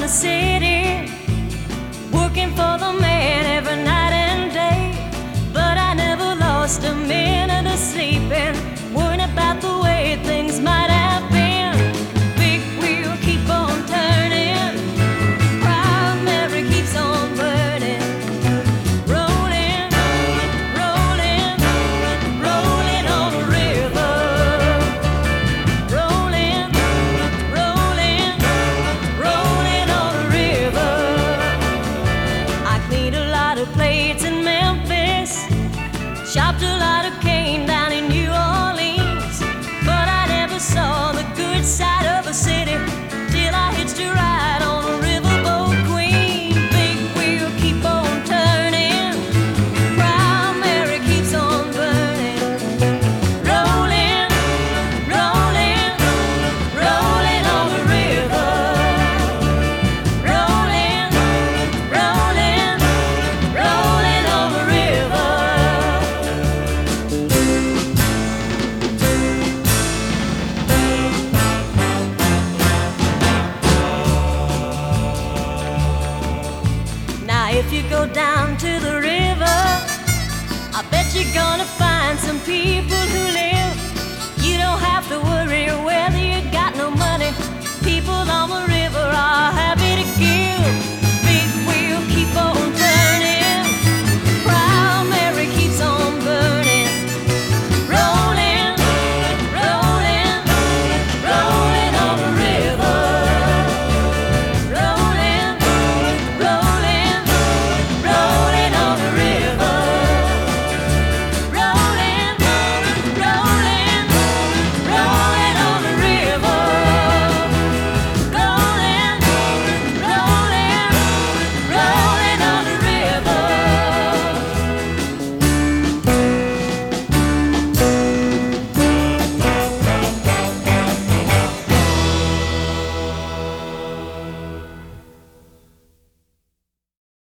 the city, working for the man every night and day. But I never lost a minute of sleeping, worrying about the way things might have been. Big wheel keep on turning, primary keeps on burning. Rolling, rolling, rolling on the river. Rolling, rolling, rolling on the river. I cleaned a lot of plates in Memphis, chopped a lot of cane down in New Orleans, but I never saw the good side of a city till I hitched a ride on a riverboat queen. Big wheel keep on turning, primary keeps on burning. Rolling, rolling, rolling on the river. Rolling, rolling, rolling on the river. Now if you go down to the river, I bet you're gonna find some people who